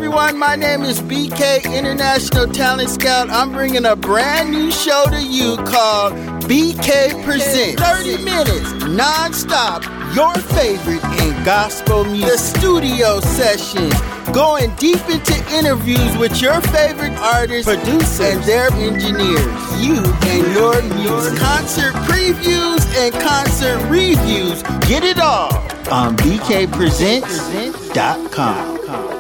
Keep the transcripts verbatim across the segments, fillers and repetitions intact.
everyone. My name is B K, International Talent Scout. I'm bringing a brand new show to you called B K Presents. thirty minutes, non-stop, your favorite in gospel music. The studio sessions, going deep into interviews with your favorite artists, producers, and their engineers. You and your music. Concert previews and concert reviews. Get it all on b k presents dot com.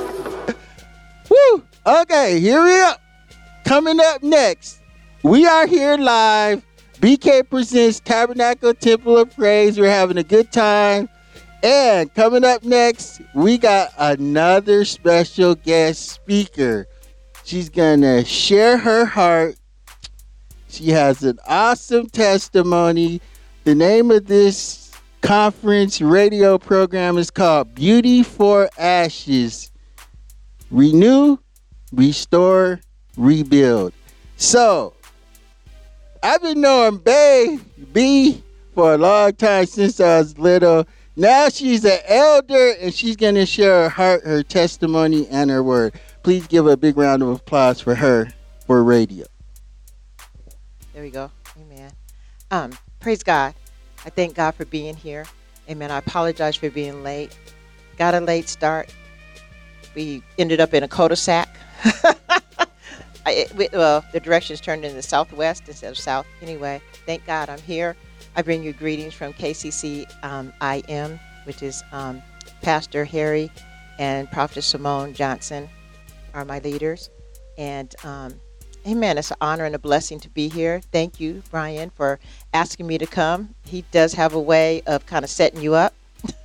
Woo! Okay, here we are. Coming up next, we are here live. B K Presents Tabernacle Temple of Praise. We're having a good time. And coming up next, we got another special guest speaker. She's going to share her heart. She has an awesome testimony. The name of this conference radio program is called Beauty for Ashes. Renew, restore, rebuild. So, I've been knowing Bay B for a long time since I was little. Now she's an elder and she's going to share her heart, her testimony, and her word. Please give a big round of applause for her for radio. There we go. Amen. Um, praise God. I thank God for being here. Amen. I apologize for being late. Got a late start. We ended up in a cul-de-sac. I, it, we, well, the directions turned in the southwest instead of south. Anyway, thank God I'm here. I bring you greetings from K C C um, I M, which is um, Pastor Harry and Prophetess Simone Johnson are my leaders. And um, amen, it's an honor and a blessing to be here. Thank you, Brian, for asking me to come. He does have a way of kind of setting you up.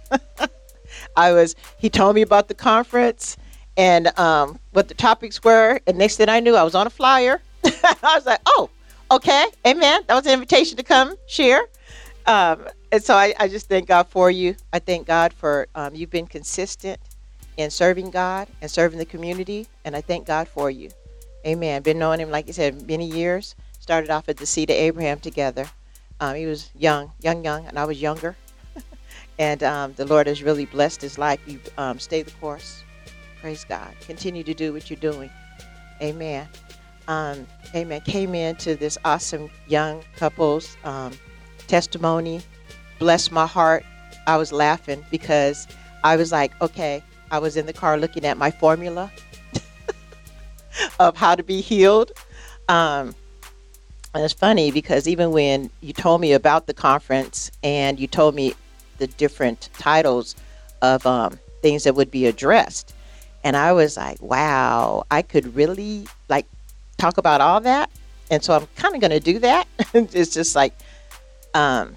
I was, he told me about the conference and um, what the topics were. And next thing I knew, I was on a flyer. I was like, oh, okay. Amen. That was an invitation to come share. Um, and so I, I just thank God for you. I thank God for um, you've been consistent in serving God and serving the community. And I thank God for you. Amen. Been knowing him, like you said, many years. Started off at the Seed of Abraham together. Um, he was young, young, young, and I was younger. And um, the Lord has really blessed his life. You um, stay the course. Praise God. Continue to do what you're doing. Amen. Um, amen. Came into this awesome young couple's um, testimony. Bless my heart. I was laughing because I was like, okay, I was in the car looking at my formula of how to be healed. Um, and it's funny because even when you told me about the conference and you told me the different titles of um, things that would be addressed, and I was like, wow, I could really like talk about all that. And so I'm kind of going to do that. It's just like, um,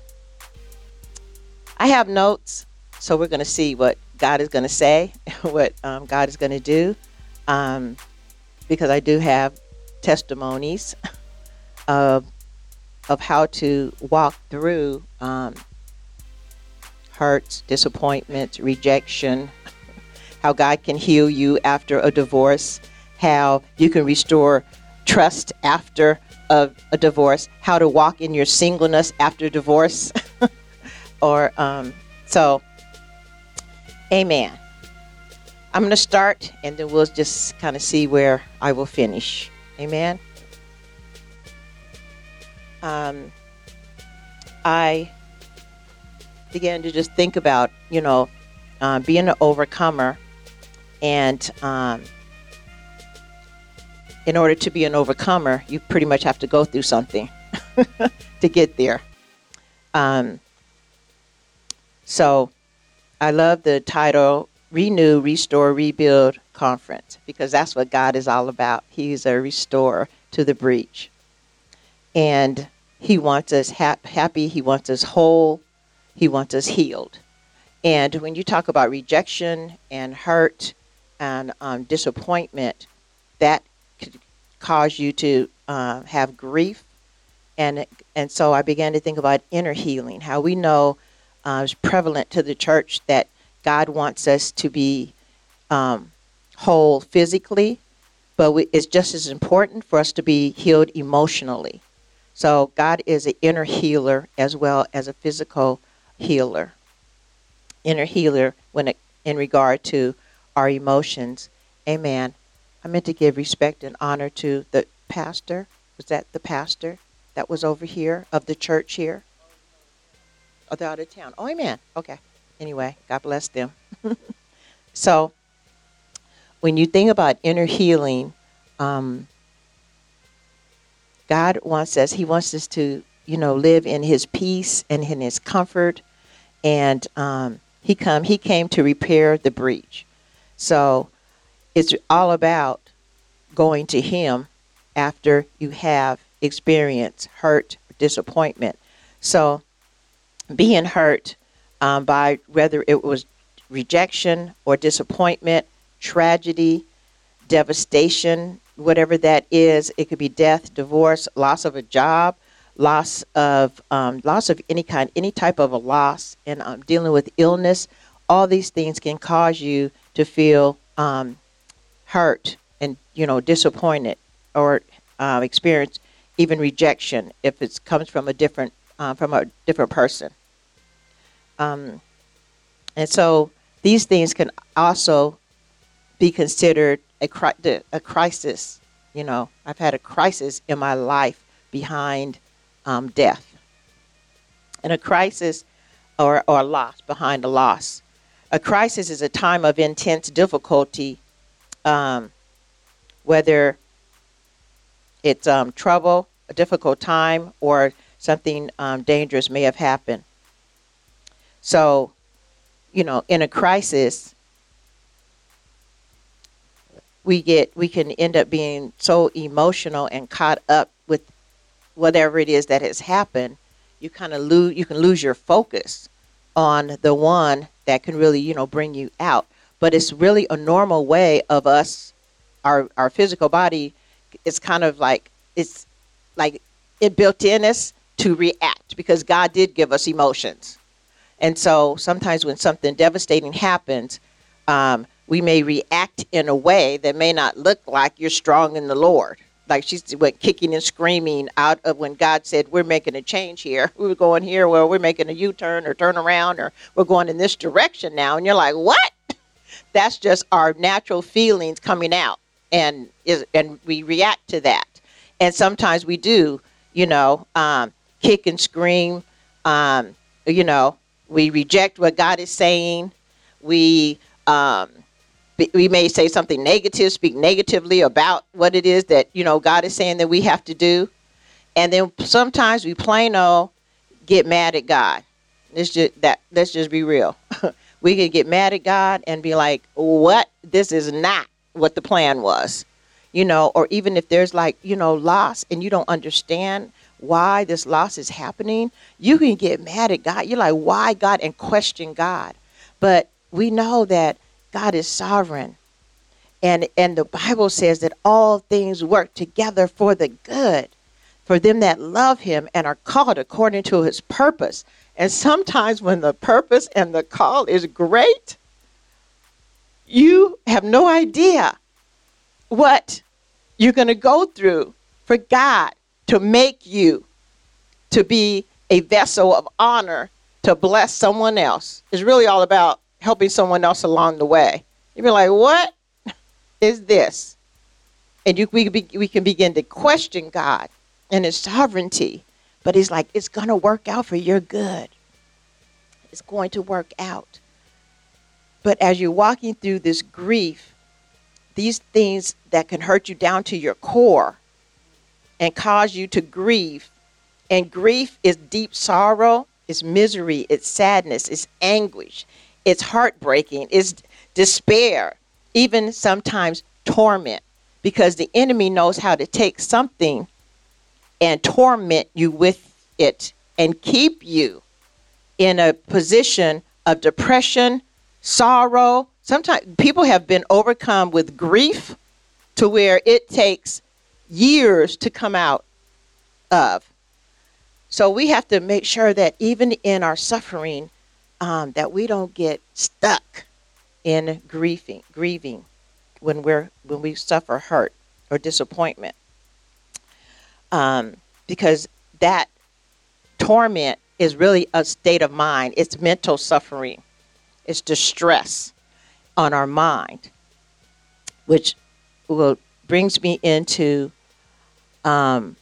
I have notes. So we're going to see what God is going to say, what um, God is going to do. Um, because I do have testimonies of, of how to walk through um, hurts, disappointments, rejection, how God can heal you after a divorce, how you can restore trust after a, a divorce, how to walk in your singleness after divorce. or um, so, amen. I'm going to start, and then we'll just kind of see where I will finish. Amen. Um, I began to just think about, you know, uh, being an overcomer. And um, in order to be an overcomer, you pretty much have to go through something to get there. Um, so I love the title, Renew, Restore, Rebuild Conference, because that's what God is all about. He's a restorer to the breach. And he wants us ha- happy. He wants us whole. He wants us healed. And when you talk about rejection and hurt and um, disappointment, that could cause you to uh, have grief. And and so I began to think about inner healing, how we know uh, it's prevalent to the church that God wants us to be um, whole physically, but we, it's just as important for us to be healed emotionally. So God is an inner healer as well as a physical healer. Inner healer when it, in regard to our emotions, Amen. I meant to give respect and honor to the pastor. Was that the pastor that was over here of the church here? Or the out of town? Oh, amen. Okay. Anyway, God bless them. So when you think about inner healing, um, God wants us, he wants us to, you know, live in his peace and in his comfort. And um, he come, he came to repair the breach. So it's all about going to him after you have experienced hurt, disappointment. So being hurt um, by whether it was rejection or disappointment, tragedy, devastation, whatever that is, it could be death, divorce, loss of a job, loss of um, loss of any kind, any type of a loss, and um, dealing with illness. All these things can cause you to feel um, hurt and, you know, disappointed, or uh, experience even rejection if it comes from a different uh, from a different person. Um, and so these things can also be considered a, cri- a crisis. You know, I've had a crisis in my life behind um, death, and a crisis or, or a loss behind a loss. A crisis is a time of intense difficulty, um, whether it's um, trouble, a difficult time, or something um, dangerous may have happened. So, you know, in a crisis, we get we can end up being so emotional and caught up with whatever it is that has happened. You kind of lose you can lose your focus on the one that can really, you know, bring you out. But it's really a normal way of us, our our physical body. It's kind of like it's like it built in us to react, because God did give us emotions. And so sometimes when something devastating happens, um, we may react in a way that may not look like you're strong in the Lord. Like she went kicking and screaming out of when God said, we're making a change here. We were going here, well, we're making a U-turn or turn around, or we're going in this direction now. And you're like, what? That's just our natural feelings coming out. And is and we react to that. And sometimes we do, you know, um, kick and scream. Um, you know, we reject what God is saying. We um, we may say something negative, speak negatively about what it is that, you know, God is saying that we have to do. And then sometimes we plain old get mad at God. Let's just that. Let's just be real. We can get mad at God and be like, what? This is not what the plan was, you know, or even if there's like, you know, loss and you don't understand why this loss is happening, you can get mad at God. You're like, why God? And question God. But we know that God is sovereign. And, and the Bible says that all things work together for the good, for them that love him and are called according to his purpose. And sometimes when the purpose and the call is great, you have no idea what you're going to go through for God to make you to be a vessel of honor to bless someone else. It's really all about helping someone else along the way. You'd be like, what is this? And you, we, be, we can begin to question God and his sovereignty. But he's like, it's going to work out for your good. It's going to work out. But as you're walking through this grief, these things that can hurt you down to your core and cause you to grieve. And grief is deep sorrow, it's misery, it's sadness, it's anguish, it's heartbreaking, it's despair, even sometimes torment. Because the enemy knows how to take something and torment you with it and keep you in a position of depression, sorrow. Sometimes people have been overcome with grief to where it takes years to come out of. So we have to make sure that even in our suffering, um, that we don't get stuck in grieving, grieving when we're when we suffer hurt or disappointment, um, because that torment is really a state of mind. It's mental suffering. It's distress on our mind. which will brings me into um,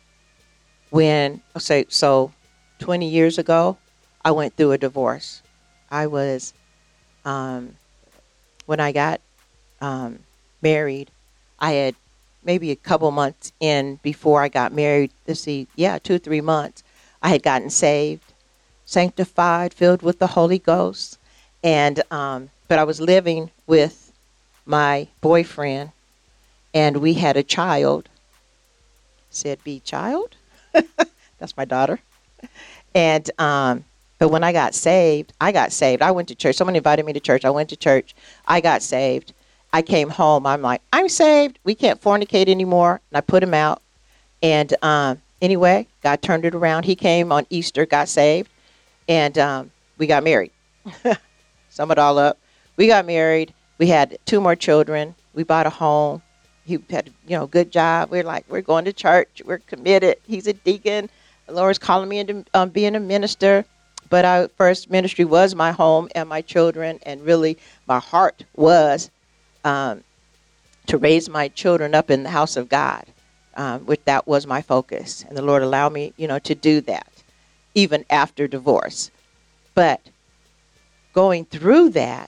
when, I'll say, so twenty years ago, I went through a divorce. I was, um, when I got um, married, I had maybe a couple months in before I got married. Let's see, yeah, two, three months. I had gotten saved, sanctified, filled with the Holy Ghost. And, um, but I was living with my boyfriend, and we had a child. Said, be child? That's my daughter. And, um, but when I got saved, I got saved. I went to church. Someone invited me to church. I went to church. I got saved. I came home. I'm like, I'm saved. We can't fornicate anymore. And I put him out. And um, anyway, God turned it around. He came on Easter, got saved, and um, we got married. Sum it all up. We got married. We had two more children. We bought a home. He had, you know, good job. We're like, we're going to church. We're committed. He's a deacon. The Lord's calling me into um, being a minister. But our first ministry was my home and my children. And really, my heart was um, to raise my children up in the house of God, um, which that was my focus. And the Lord allowed me, you know, to do that, even after divorce. But going through that,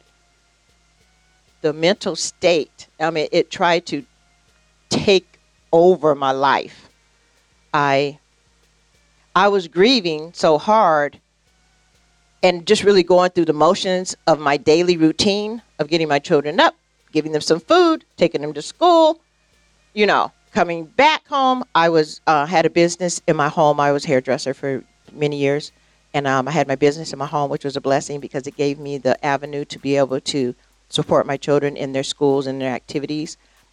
the mental state, I mean, it tried to take over my life. I I was grieving so hard and just really going through the motions of my daily routine of getting my children up, giving them some food, taking them to school, you know, coming back home. I was uh, had a business in my home. I was a hairdresser for many years, and um, I had my business in my home, which was a blessing because it gave me the avenue to be able to support my children in their schools and their activities.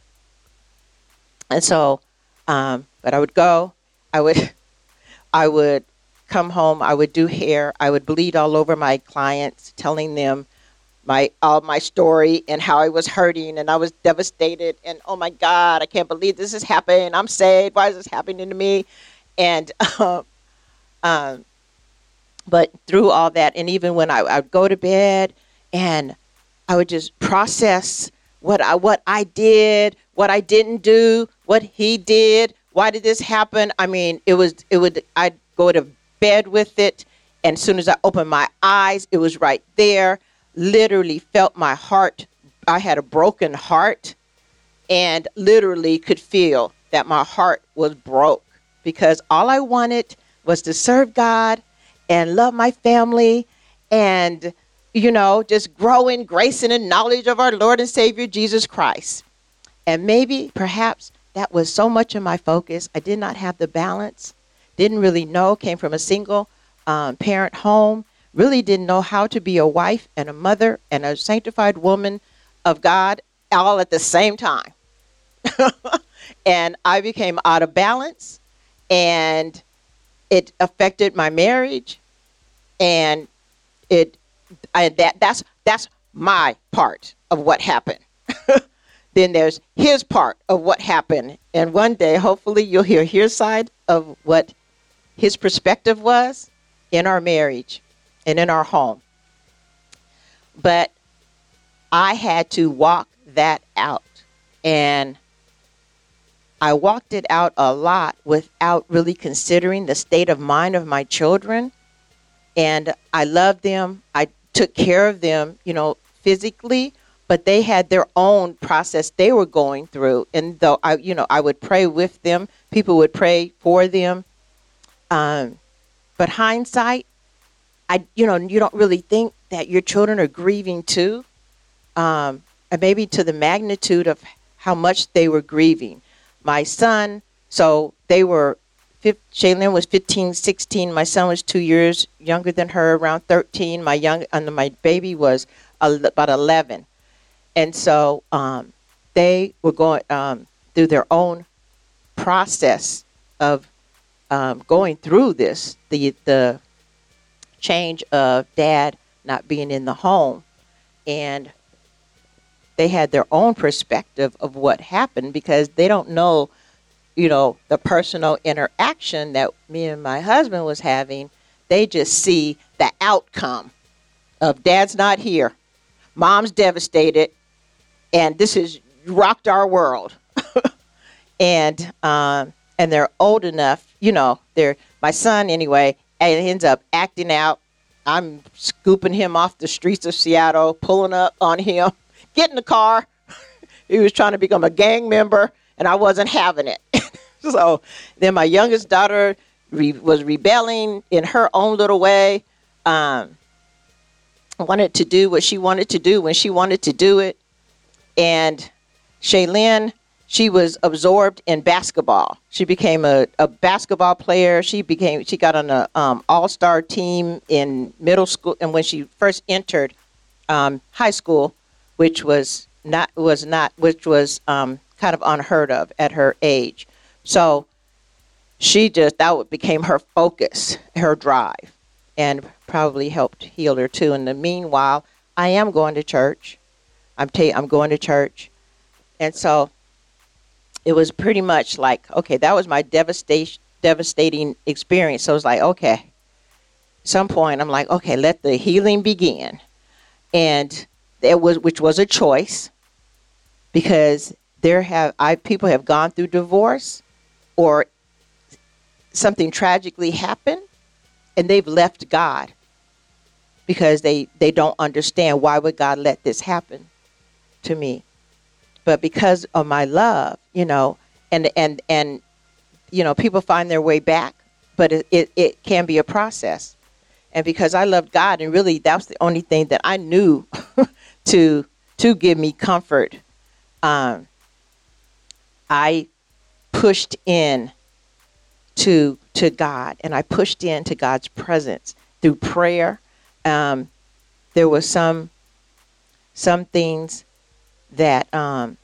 And so, um, but I would go, I would, I would come home, I would do hair, I would bleed all over my clients, telling them my all my story and how I was hurting and I was devastated and oh my God, I can't believe this is happening. I'm saved. Why is this happening to me? And um, um, but through all that, and even when I I would go to bed and I would just process what I what I did, what I didn't do, what he did. Why did this happen? I mean, it was it would I'd go to bed with it, and as soon as I opened my eyes, it was right there. Literally felt my heart. I had a broken heart, and literally could feel that my heart was broke because all I wanted was to serve God and love my family and, you know, just grow in grace and in knowledge of our Lord and Savior, Jesus Christ. And maybe, perhaps, that was so much of my focus. I did not have the balance, didn't really know, came from a single um, parent home, really didn't know how to be a wife and a mother and a sanctified woman of God all at the same time. And I became out of balance, and it affected my marriage, and it I, that that's that's my part of what happened. Then there's his part of what happened, and one day, hopefully, you'll hear his side of what his perspective was in our marriage and in our home. But I had to walk that out, and I walked it out a lot without really considering the state of mind of my children. And I loved them. I took care of them, you know, physically, but they had their own process they were going through. And though I, you know, I would pray with them, people would pray for them. Um, but hindsight, I, you know, you don't really think that your children are grieving too. Um, and maybe to the magnitude of how much they were grieving. My son, so they were, Shaylin was fifteen, sixteen. My son was two years younger than her, around thirteen. My young, and my baby was about eleven. And so um, they were going um, through their own process of um, going through this, the the change of dad not being in the home. And they had their own perspective of what happened because they don't know, you know, the personal interaction that me and my husband was having. They just see the outcome of dad's not here, mom's devastated, and this is rocked our world. and um, and they're old enough, you know, they're my son anyway, and ends up acting out. I'm scooping him off the streets of Seattle, pulling up on him, get in the car. He was trying to become a gang member, and I wasn't having it. So then my youngest daughter re- was rebelling in her own little way, um, wanted to do what she wanted to do when she wanted to do it. And Shaylin, she was absorbed in basketball. She became a, a basketball player. She became she got on a um, all-star team in middle school, and when she first entered um, high school, which was not was not which was um, kind of unheard of at her age. So she just that became her focus, her drive, and probably helped heal her too. In the meanwhile, I am going to church. I'm ta- I'm going to church, and so it was pretty much like, okay, that was my devastation, devastating experience. So it was like, okay, at some point I'm like, okay, let the healing begin. And it was, which was a choice, because there have, I, people have gone through divorce or something tragically happened and they've left God because they, they don't understand, why would God let this happen to me? But because of my love, you know, and, and, and, you know, people find their way back, but it, it, it can be a process. And because I loved God, and really that was the only thing that I knew to, to give me comfort, um, I pushed in to, to God, and I pushed into God's presence through prayer. Um, there was some, some things that um,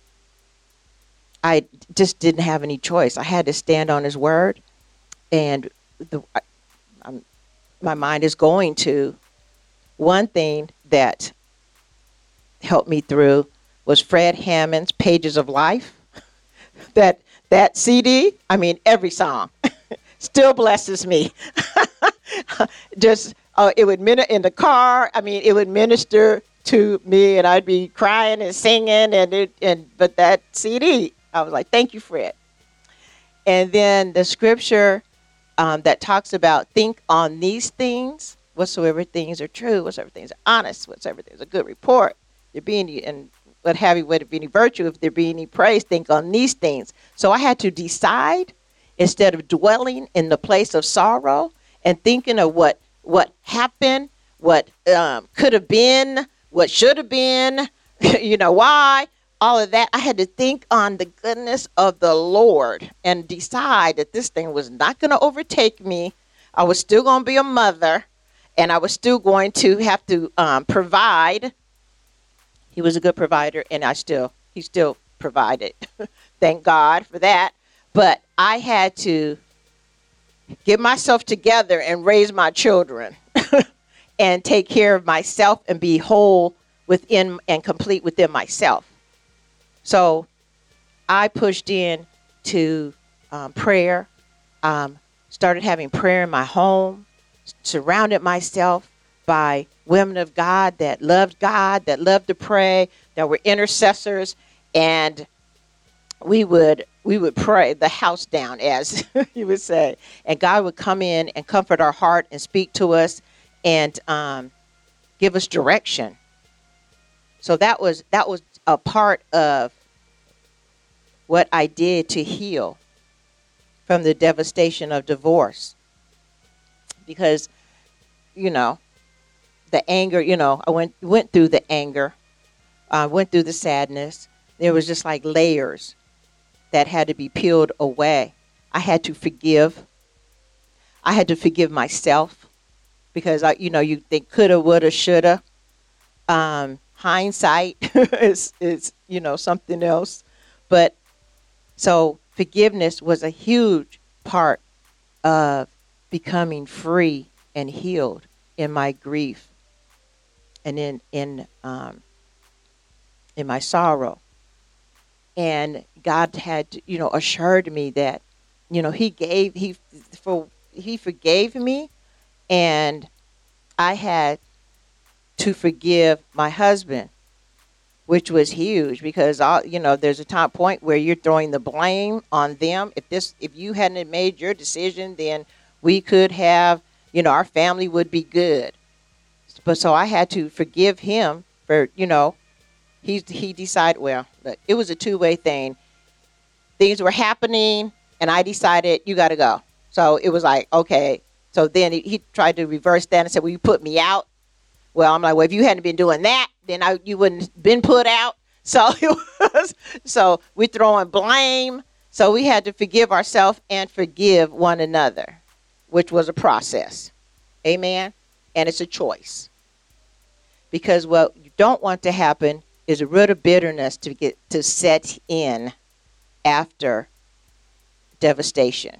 I just didn't have any choice. I had to stand on his word, and the, I, I'm, my mind is going to one thing that helped me through was Fred Hammond's Pages of Life. that that C D, I mean, every song still blesses me. Just uh, it would minister in the car. I mean, it would minister to me, and I'd be crying and singing, and it, and but that C D, I was like, thank you, Fred. And then the scripture um, that talks about, think on these things, whatsoever things are true, whatsoever things are honest, whatsoever things are good report, there be any, and what have you, whether it be any virtue, if there be any praise, think on these things. So I had to decide, instead of dwelling in the place of sorrow and thinking of what what happened, what um, could have been, what should have been, you know, why, all of that. I had to think on the goodness of the Lord and decide that this thing was not going to overtake me. I was still going to be a mother, and I was still going to have to um, provide. He was a good provider, and I still, he still provided. Thank God for that. But I had to get myself together and raise my children and take care of myself and be whole within and complete within myself. So I pushed in to um, prayer, um, started having prayer in my home, surrounded myself by women of God that loved God, that loved to pray, that were intercessors, and we would we would pray the house down, as you would say, and God would come in and comfort our heart and speak to us and um, give us direction. So that was that was a part of what I did to heal from the devastation of divorce, because, you know, the anger, you know, I went went through the anger, I uh, went through the sadness. There was just like layers that had to be peeled away. I had to forgive. I had to forgive myself, because I, you know, you think coulda, woulda, shoulda. Um, hindsight is is you know something else, but so forgiveness was a huge part of becoming free and healed in my grief and in in um, in my sorrow. And God had, you know, assured me that, you know, He gave He for He forgave me, and I had to forgive my husband. which was huge because all you know, there's a time point where you're throwing the blame on them. If this, if you hadn't made your decision, then we could have, you know, our family would be good. But so I had to forgive him for, you know, he he decided. Well, look, it was a two way thing. Things were happening, and I decided you got to go. So it was like, okay. So then he, he tried to reverse that and said, "Well, you put me out." Well, I'm like, well, if you hadn't been doing that, then I, you wouldn't have been put out. So it was, so we're throwing blame. So we had to forgive ourselves and forgive one another, which was a process. Amen. And it's a choice. Because what you don't want to happen is a root of bitterness to get to set in after devastation.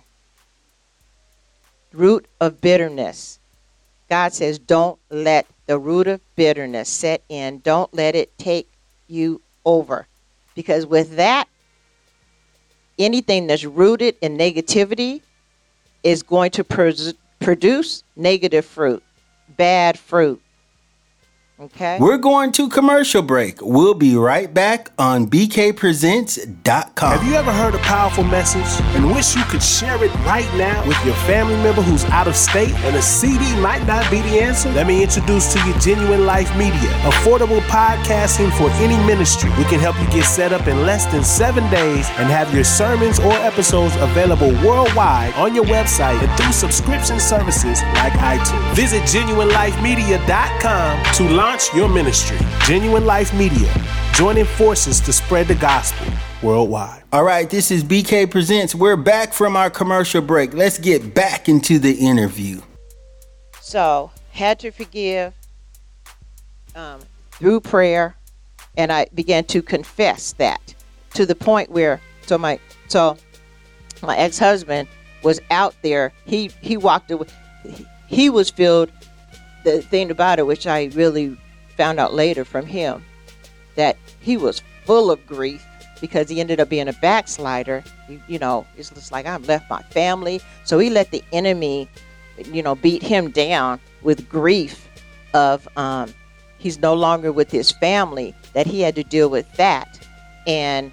Root of bitterness. God says, don't let the root of bitterness set in. Don't let it take you over. Because with that, anything that's rooted in negativity is going to pr- produce negative fruit, bad fruit. Okay. We're going to commercial break. We'll be right back on B K presents dot com. Have you ever heard a powerful message and wish you could share it right now with your family member who's out of state and a C D might not be the answer? Let me introduce to you Genuine Life Media, affordable podcasting for any ministry. We can help you get set up in less than seven days and have your sermons or episodes available worldwide on your website and through subscription services like iTunes. Visit genuine life media dot com to launch your ministry. Genuine Life Media, joining forces to spread the gospel worldwide. All right, this is B K Presents. We're back from our commercial break. Let's get back into the interview. So, had to forgive um, through prayer, and I began to confess that to the point where, so my, so my ex-husband was out there. He he walked away. He was filled. The thing about it, which I really found out later from him, that he was full of grief because he ended up being a backslider. You, you know, it's just like, I've left my family. So he let the enemy, you know, beat him down with grief of um, he's no longer with his family, that he had to deal with that. And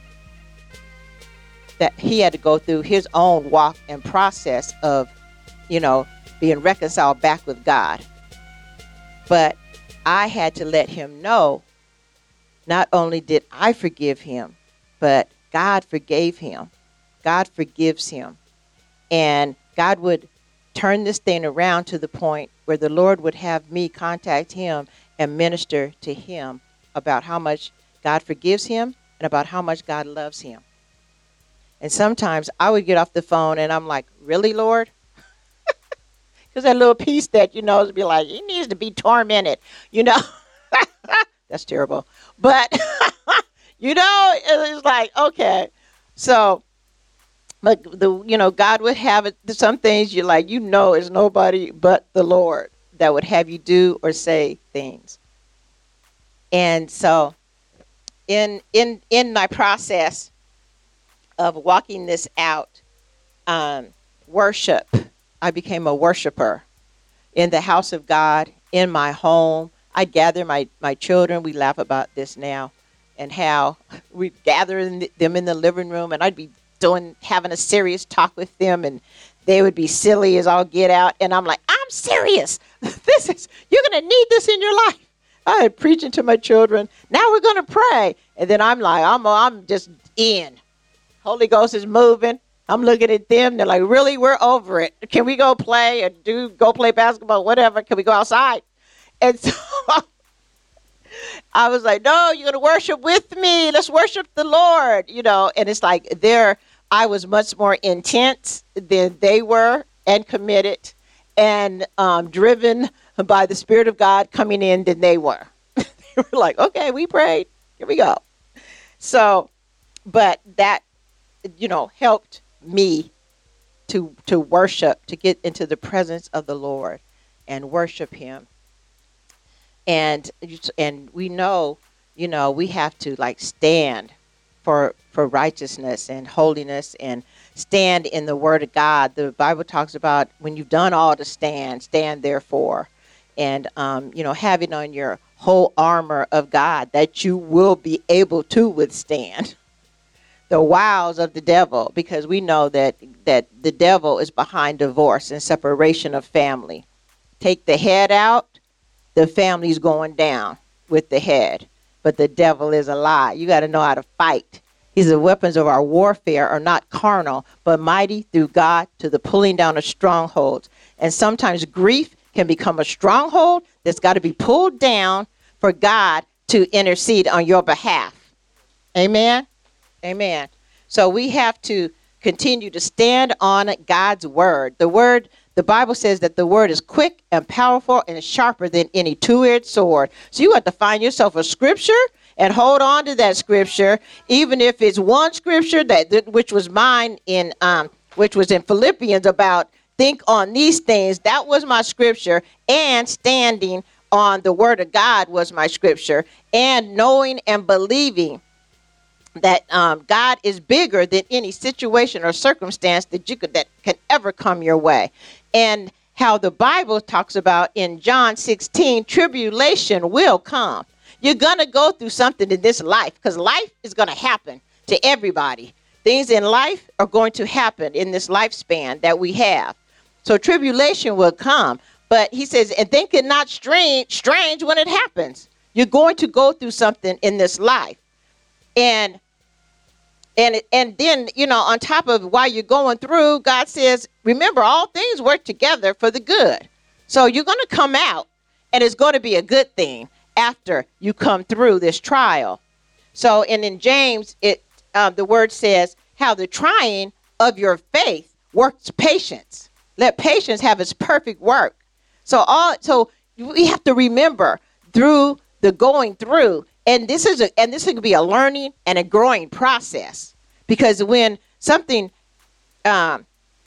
that he had to go through his own walk and process of, you know, being reconciled back with God. But I had to let him know, not only did I forgive him, but God forgave him. God forgives him. And God would turn this thing around to the point where the Lord would have me contact him and minister to him about how much God forgives him and about how much God loves him. And sometimes I would get off the phone and I'm like, really, Lord? Because that little piece that, you know, would be like, he needs to be tormented, you know. That's terrible. But, you know, it's like, okay. So, but, the you know, God would have it. Some things you like, you know, it's nobody but the Lord that would have you do or say things. And so, in in in my process of walking this out, um, worship, I became a worshiper in the house of God, in my home. I gather my, my children. We laugh about this now, and how we gather in them in the living room, and I'd be doing having a serious talk with them, and they would be silly as all get out. And I'm like, I'm serious. This is you're gonna need this in your life. I had preaching to my children. Now we're gonna pray, and then I'm like, I'm I'm just in. Holy Ghost is moving. I'm looking at them. They're like, really? We're over it. Can we go play and do go play basketball, whatever? Can we go outside? And so I was like, no, you're going to worship with me. Let's worship the Lord, you know. And it's like there, I was much more intense than they were and committed and um, driven by the Spirit of God coming in than they were. They were like, okay, we prayed. Here we go. So, but that, you know, helped me to to worship, to get into the presence of the Lord and worship him. And and we know, you know, we have to like stand for for righteousness and holiness and stand in the word of God. The Bible talks about when you've done all to stand, stand therefore. And, um, you know, having on your whole armor of God that you will be able to withstand the wiles of the devil, because we know that that the devil is behind divorce and separation of family. Take the head out, the family's going down with the head. But the devil is a lie. You got to know how to fight. He says the weapons of our warfare are not carnal, but mighty through God to the pulling down of strongholds. And sometimes grief can become a stronghold that's got to be pulled down for God to intercede on your behalf. Amen? Amen. So we have to continue to stand on God's word. The word, the Bible says that the word is quick and powerful and sharper than any two-edged sword. So you have to find yourself a scripture and hold on to that scripture, even if it's one scripture that, that which was mine in um, which was in Philippians about think on these things. That was my scripture, and standing on the word of God was my scripture, and knowing and believing that um, God is bigger than any situation or circumstance that you could that can ever come your way. And how the Bible talks about in John sixteen, tribulation will come. You're going to go through something in this life, because life is going to happen to everybody. Things in life are going to happen in this lifespan that we have. So tribulation will come. But he says, and think it not strange, strange when it happens. You're going to go through something in this life. And And and then, you know, on top of while you're going through, God says, remember, all things work together for the good. So you're going to come out, and it's going to be a good thing after you come through this trial. So, and in James, it uh, the word says how the trying of your faith works patience. Let patience have its perfect work. So all so we have to remember through the going through. And this is a, and this can be a learning and a growing process, because when something um,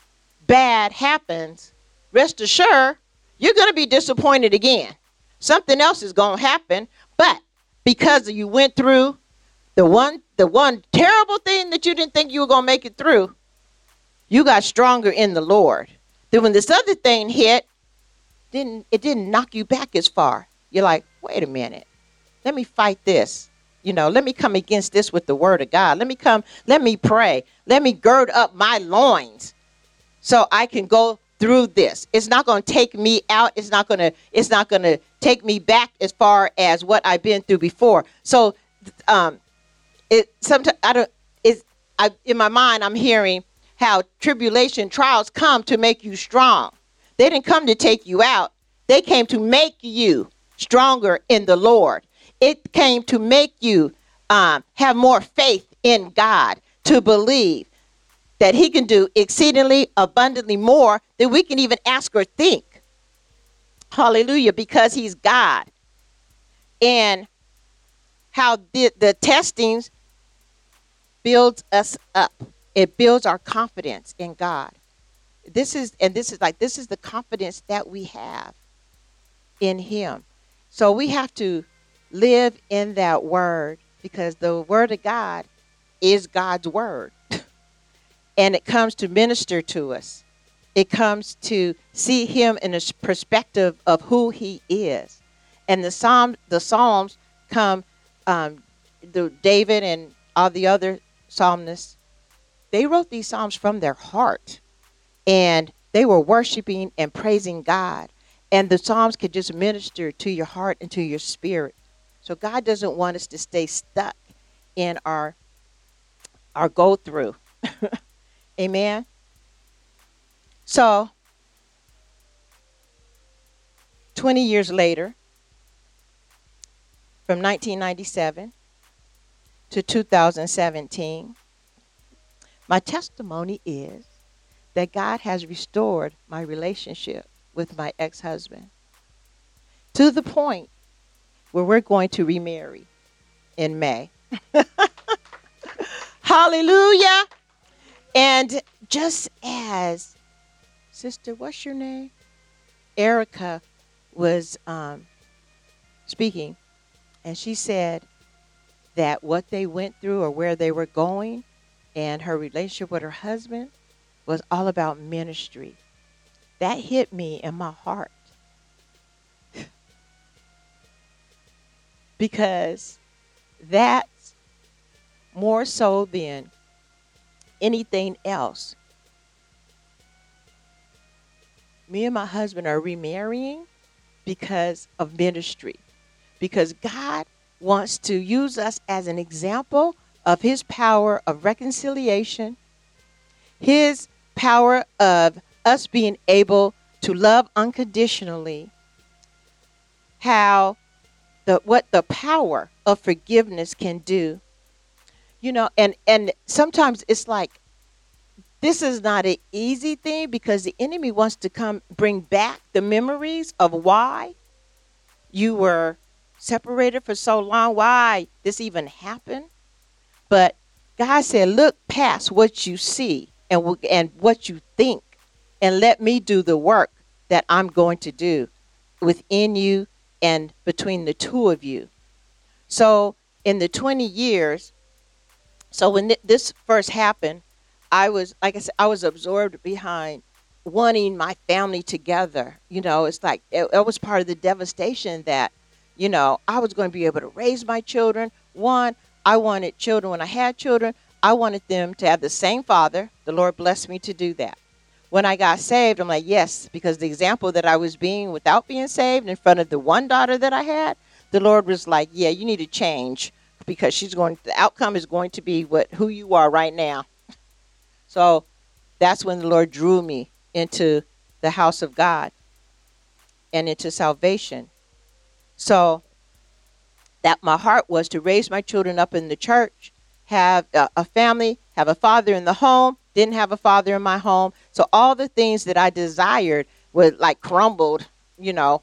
bad happens, rest assured, you're going to be disappointed again. Something else is going to happen, but because you went through the one, the one terrible thing that you didn't think you were going to make it through, you got stronger in the Lord. Then when this other thing hit, didn't it didn't knock you back as far. You're like, wait a minute. Let me fight this. You know, let me come against this with the word of God. Let me come, let me pray. Let me gird up my loins so I can go through this. It's not going to take me out. It's not going to, it's not going to take me back as far as what I've been through before. So, um, it sometimes I don't, it's, I, in my mind, I'm hearing how tribulation trials come to make you strong. They didn't come to take you out. They came to make you stronger in the Lord. It came to make you um, have more faith in God, to believe that he can do exceedingly abundantly more than we can even ask or think. Hallelujah, because he's God. And how the, the testings builds us up. It builds our confidence in God. This is, and this is like, this is the confidence that we have in him. So we have to live in that word, because the word of God is God's word. And it comes to minister to us. It comes to see him in a perspective of who he is. And the psalm, the Psalms come, um, the David and all the other psalmists, they wrote these Psalms from their heart. And they were worshiping and praising God. And the Psalms could just minister to your heart and to your spirit. So God doesn't want us to stay stuck in our, our go through. Amen. So twenty years later, from nineteen ninety-seven to two thousand seventeen, my testimony is that God has restored my relationship with my ex-husband to the point where we're going to remarry in May. Hallelujah. And just as Sister, what's your name? Erica was um, speaking, and she said that what they went through or where they were going and her relationship with her husband was all about ministry. That hit me in my heart. because that's more so than anything else. Me and my husband are remarrying because of ministry, because God wants to use us as an example of his power of reconciliation, his power of us being able to love unconditionally, how the what the power of forgiveness can do. You know, and, and sometimes it's like, this is not an easy thing because the enemy wants to come bring back the memories of why you were separated for so long, why this even happened. But God said, look past what you see and, w- and what you think, and let me do the work that I'm going to do within you and between the two of you. So in the twenty years, so when th- this first happened, I was, like I said, I was absorbed behind wanting my family together. You know, it's like, it, it was part of the devastation that, you know, I was going to be able to raise my children. One, I wanted children when I had children. I wanted them to have the same father. The Lord blessed me to do that. When I got saved, I'm like, yes, because the example that I was being without being saved in front of the one daughter that I had, the Lord was like, yeah, you need to change, because she's going, the outcome is going to be what, who you are right now. So that's when the Lord drew me into the house of God and into salvation. So that my heart was to raise my children up in the church, have a, a family, have a father in the home, didn't have a father in my home. So all the things that I desired were like crumbled, you know.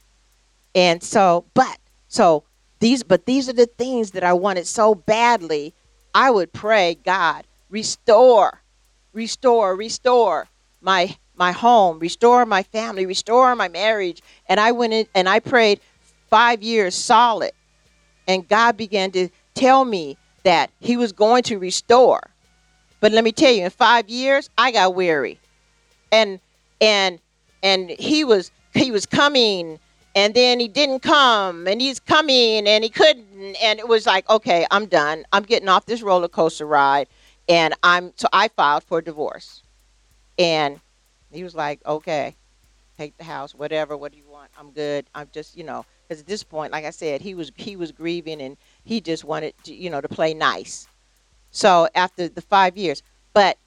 And so, but, so these, but these are the things that I wanted so badly. I would pray, God, restore, restore, restore my, my home, restore my family, restore my marriage. And I went in and I prayed five years solid. And God began to tell me that he was going to restore. But let me tell you, in five years, I got weary. And and and he was he was coming, and then he didn't come, and he's coming, and he couldn't. And it was like, okay, I'm done. I'm getting off this roller coaster ride. And I'm so I filed for divorce. And he was like, okay, take the house, whatever, what do you want? I'm good. I'm just, you know, because at this point, like I said, he was he was grieving, and he just wanted to, you know, to play nice. So after the five years, but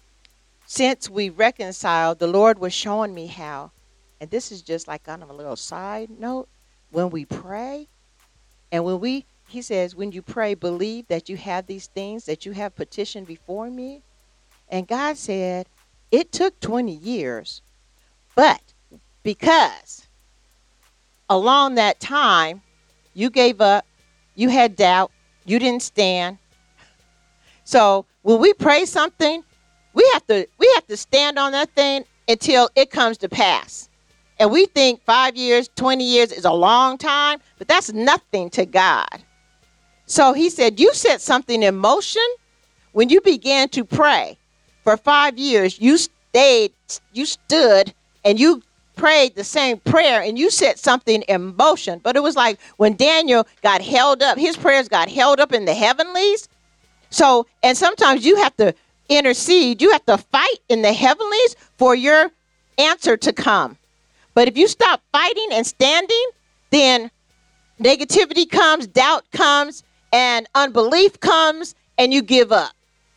since we reconciled, the Lord was showing me how, and this is just like kind of a little side note, when we pray, and when we, he says, when you pray, believe that you have these things that you have petitioned before me. And God said, it took twenty years, but because along that time, you gave up, you had doubt, you didn't stand. So when we pray something, we have to we have to stand on that thing until it comes to pass. And we think five years, twenty years is a long time, but that's nothing to God. So he said, you set something in motion when you began to pray. For five years, you stayed, you stood, and you prayed the same prayer, and you set something in motion. But it was like when Daniel got held up, his prayers got held up in the heavenlies. So, and sometimes you have to intercede. You have to fight in the heavenlies for your answer to come. But if you stop fighting and standing, then negativity comes, doubt comes, and unbelief comes, and you give up.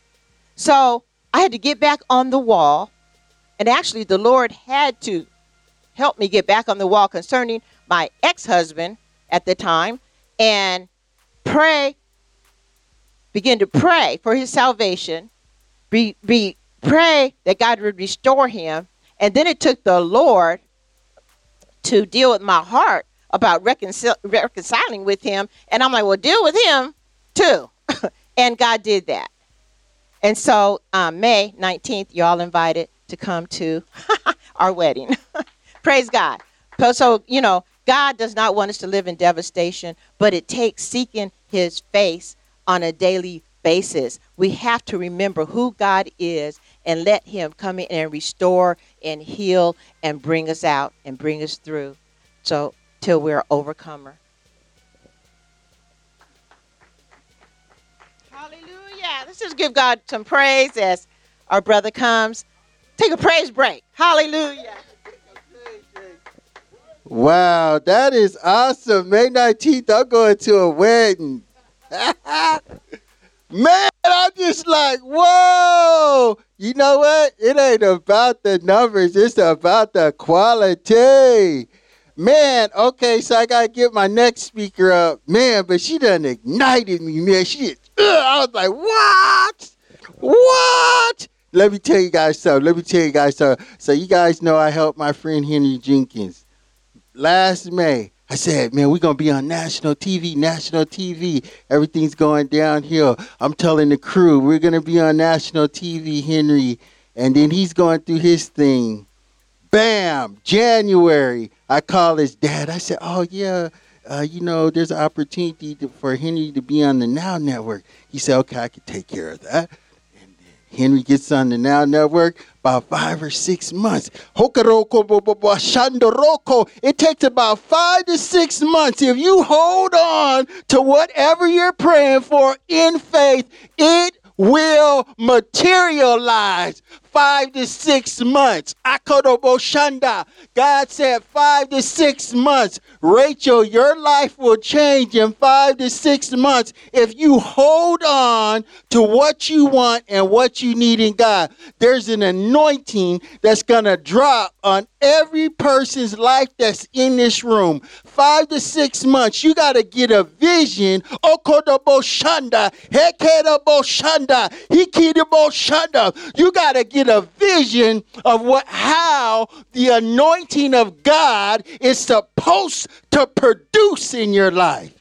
So I had to get back on the wall. And actually, the Lord had to help me get back on the wall concerning my ex-husband at the time, and pray. Begin to pray for his salvation, be, be pray that God would restore him. And then it took the Lord to deal with my heart about reconcil- reconciling with him. And I'm like, well, deal with him too. And God did that. And so um, May nineteenth, y'all invited to come to our wedding. Praise God. So, so, you know, God does not want us to live in devastation, but it takes seeking his face on a daily basis. We have to remember who God is and let him come in and restore and heal and bring us out and bring us through. So till we're overcomer. Yeah, let's just give God some praise as our brother comes. Take a praise break. Hallelujah. Wow, that is awesome. May nineteenth, I'm going to a wedding. Man, I'm just like, whoa. You know what? It ain't about the numbers. It's about the quality. Man, okay, so I got to get my next speaker up. Man, but she done ignited me, man. She, ugh, I was like, what? What? Let me tell you guys something. Let me tell you guys something. So you guys know I helped my friend Henry Jenkins. Last May, I said, man, we're going to be on national T V, national T V. Everything's going downhill. I'm telling the crew, we're going to be on national T V, Henry. And then he's going through his thing. Bam, January, I call his dad. I said, oh, yeah, uh, you know, there's an opportunity to, for Henry to be on the Now Network. He said, okay, I can take care of that. Henry gets on the Now Network about five or six months. It takes about five to six months. If you hold on to whatever you're praying for in faith, it will materialize. Five to six months. Akodoboshanda. God said five to six months. Rachel, your life will change in five to six months if you hold on to what you want and what you need in God. There's an anointing that's going to drop on every person's life that's in this room. Five to six months. You got to get a vision. Okodoboshanda. Hekedoboshanda. Hikidoboshanda. You got to get a vision of what how the anointing of God is supposed to produce in your life.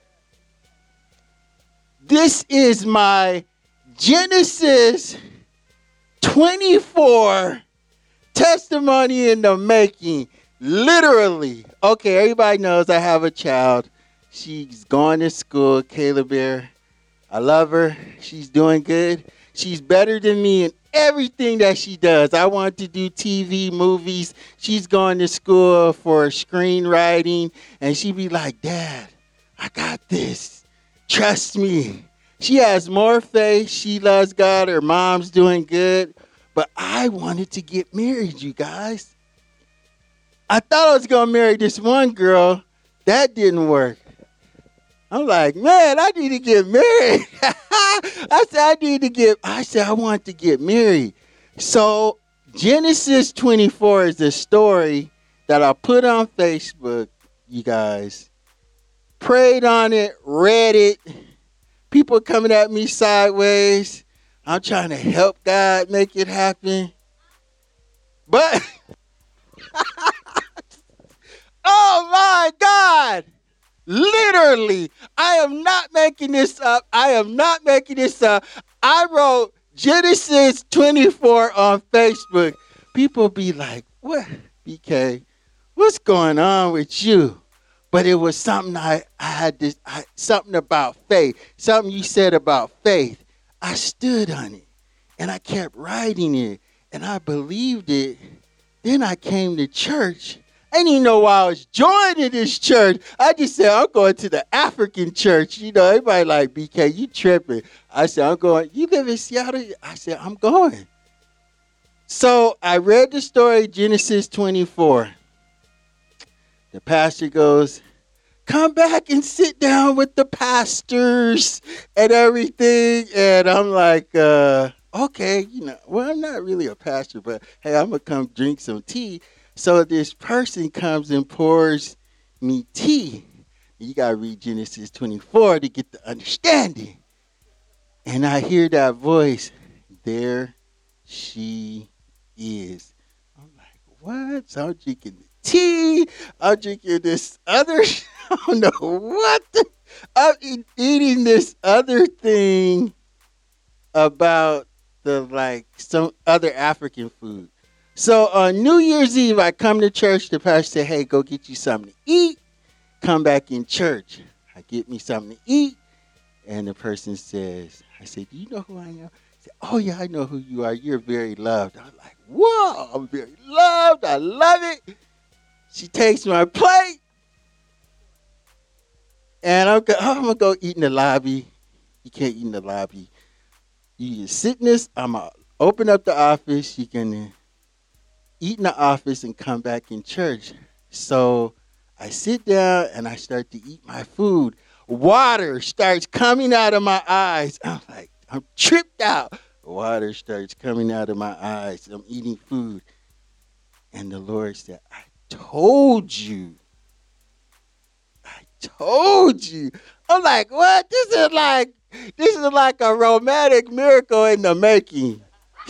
This is my Genesis twenty-four testimony in the making. Literally. Okay, everybody knows I have a child. She's going to school, Kayla Bear. I love her. She's doing good. She's better than me in everything that she does. I want to do T V, movies. She's going to school for screenwriting. And she be like, Dad, I got this. Trust me. She has more faith. She loves God. Her mom's doing good. But I wanted to get married, you guys. I thought I was going to marry this one girl. That didn't work. I'm like, man, I need to get married. I said, I need to get, I said, I want to get married. So Genesis twenty-four is a story that I put on Facebook, you guys. Prayed on it, read it. People coming at me sideways. I'm trying to help God make it happen. But, oh my God. Literally, I am not making this up. I am not making this up. I wrote Genesis twenty-four on Facebook. People be like, what, B K, what's going on with you? But it was something I, I had this, I, something about faith, something you said about faith. I stood on it, and I kept writing it, and I believed it. Then I came to church. I didn't even know why I was joining this church. I just said, I'm going to the African church. You know, everybody like, B K, you tripping. I said, I'm going. You live in Seattle? I said, I'm going. So I read the story, Genesis twenty-four. The pastor goes, come back and sit down with the pastors and everything. And I'm like, uh, okay, you know, well, I'm not really a pastor, but hey, I'm going to come drink some tea. So this person comes and pours me tea. You got to read Genesis twenty-four to get the understanding. And I hear that voice, there she is. I'm like, what? So I'm drinking the tea. I'm drinking this other, I don't know what. The, I'm e- eating this other thing about the, like, some other African food. So on New Year's Eve, I come to church. The pastor said, hey, go get you something to eat. Come back in church. I get me something to eat. And the person says, I said, do you know who I am? He said, oh, yeah, I know who you are. You're very loved. I'm like, whoa, I'm very loved. I love it. She takes my plate. And I'm, go- oh, I'm going to go eat in the lobby. You can't eat in the lobby. You can sit in this, I'm going to open up the office. You can eat in the office and come back in church. So I sit down and I start to eat my food. Water starts coming out of my eyes. I'm like, I'm tripped out. Water starts coming out of my eyes. I'm eating food. And the Lord said, I told you. I told you. I'm like, what? This is like, this is like a romantic miracle in the making.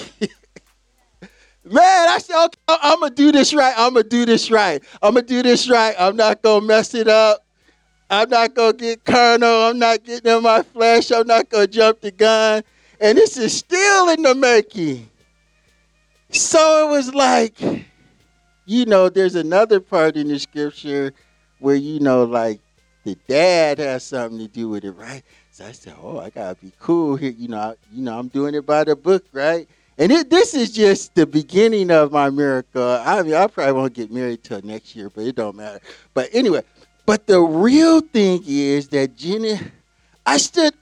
Man, I said, okay, I'm going to do this right. I'm going to do this right. I'm going to do this right. I'm not going to mess it up. I'm not going to get carnal. I'm not getting in my flesh. I'm not going to jump the gun. And this is still in the making. So it was like, you know, there's another part in the scripture where, you know, like the dad has something to do with it, right? So I said, oh, I got to be cool here. You know, I, you know, I'm doing it by the book, right? And it, this is just the beginning of my miracle. I mean, I probably won't get married till next year, but it don't matter. But anyway, but the real thing is that Jenny, I stood,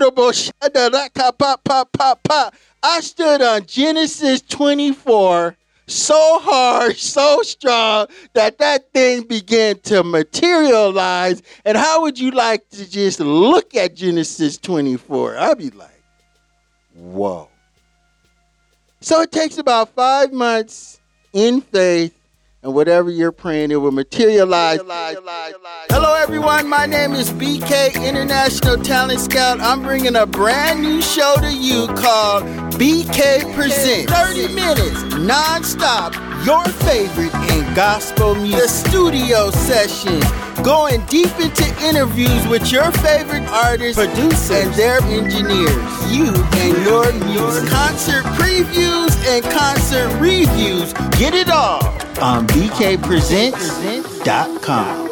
I stood on Genesis twenty-four so hard, so strong, that that thing began to materialize. And how would you like to just look at Genesis twenty-four? I'd be like, whoa. So it takes about five months in faith, and whatever you're praying, it will materialize. Hello, everyone. My name is B K, International Talent Scout. I'm bringing a brand new show to you called B K Presents. thirty minutes, nonstop, your favorite in gospel music. The studio sessions, going deep into interviews with your favorite artists, producers, and their engineers. You and your music. Concert previews and concert reviews. Get it all on B K presents dot com.